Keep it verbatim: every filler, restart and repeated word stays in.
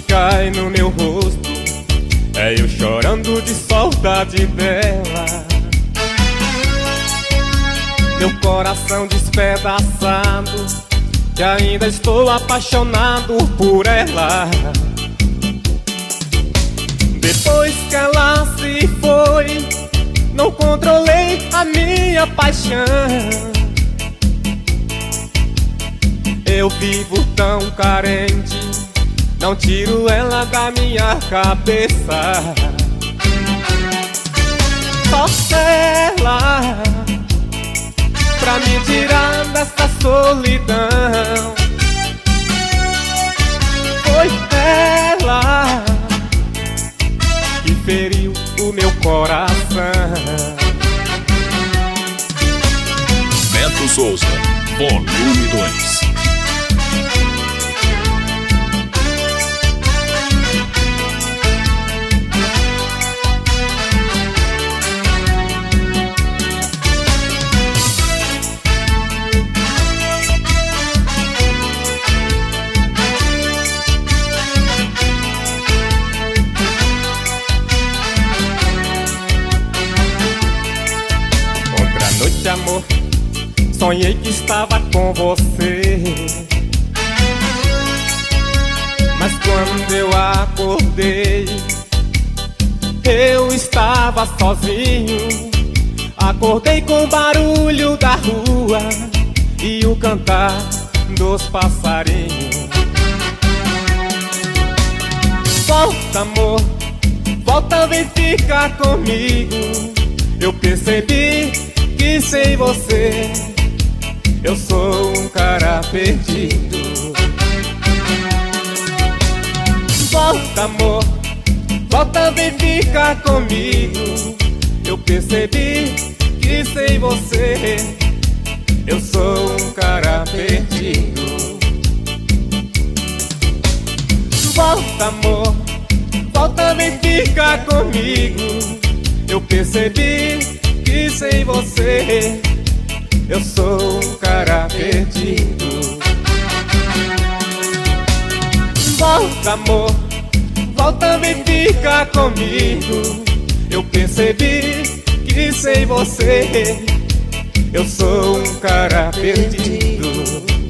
cai no meu rosto, é eu chorando de saudade dela. Meu coração despedaçado, que ainda estou apaixonado por ela. Depois que ela se foi, não controlei a minha paixão. Eu vivo tão carente, não tiro ela da minha cabeça. Só ela pra me tirar dessa solidão. Foi ela que feriu o meu coração. Beto Souza, volume dois. Noite, amor, sonhei que estava com você, mas quando eu acordei, eu estava sozinho. Acordei com o barulho da rua e o cantar dos passarinhos. Volta, amor, volta, vem ficar comigo. Eu percebi que sem você eu sou um cara perdido. Volta, amor, volta, vem ficar comigo. Eu percebi que sem você eu sou um cara perdido. Volta, amor, volta, vem ficar comigo. Eu percebi que sem você eu sou um cara perdido. Volta, amor, volta, vem ficar comigo. Eu percebi que sem você eu sou um cara perdido.